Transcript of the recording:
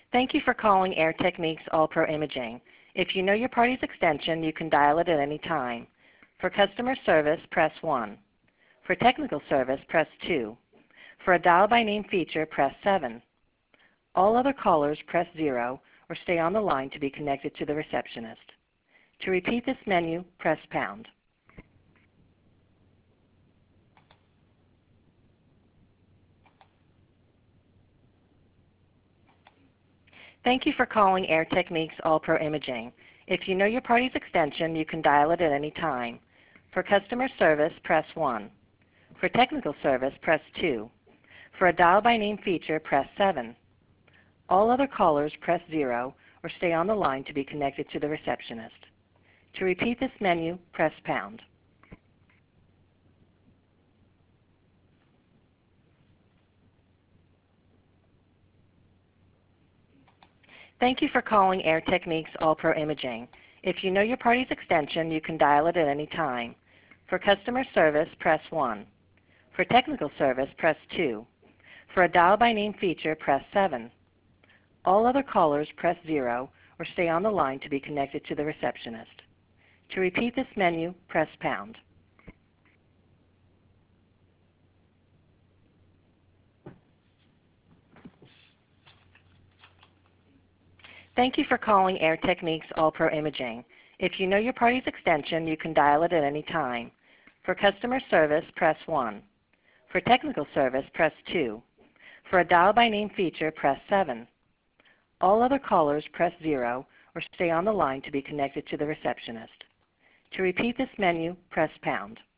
Thank you for calling Air Techniques All Pro Imaging. If you know your party's extension, you can dial it at any time. For customer service, press 1. For technical service, press 2. For a dial by name feature, press 7. All other callers, press 0 or stay on the line to be connected to the receptionist. To repeat this menu, press pound. Thank you for calling Air Techniques All Pro Imaging. If you know your party's extension, you can dial it at any time. For customer service, press 1. For technical service, press 2. For a dial by name feature, press 7. All other callers, press 0 or stay on the line to be connected to the receptionist. To repeat this menu, press pound. Thank you for calling Air Techniques All Pro Imaging. If you know your party's extension, you can dial it at any time. For customer service, press 1. For technical service, press 2. For a dial by name feature, press 7. All other callers, press 0 or stay on the line to be connected to the receptionist. To repeat this menu, press pound. Thank you for calling Air Techniques All Pro Imaging. If you know your party's extension, you can dial it at any time. For customer service, press 1. For technical service, press 2. For a dial by name feature, press 7. All other callers, press 0 or stay on the line to be connected to the receptionist. To repeat this menu, press pound.